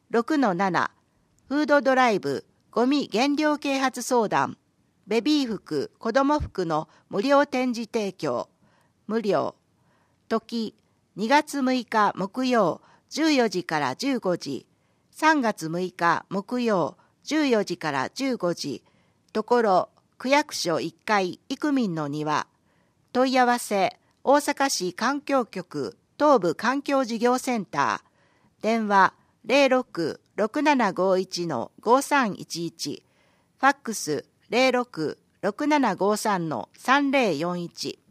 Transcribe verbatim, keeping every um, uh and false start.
ろくのなな、フードドライブ、ゴミ減量啓発相談、ベビー服、子供服の無料展示提供、無料。時、にがつむいか木曜、じゅうよじからじゅうごじ、さんがつむいか木曜、じゅうよじからじゅうごじ、ところ、区役所いっかい、生民の庭。問い合わせ、大阪市環境局東部環境事業センター。電話、ゼロろく ろくななごいち ごさんいちいち。ファックス、ゼロろく ろくななごさん さんぜろよんいち。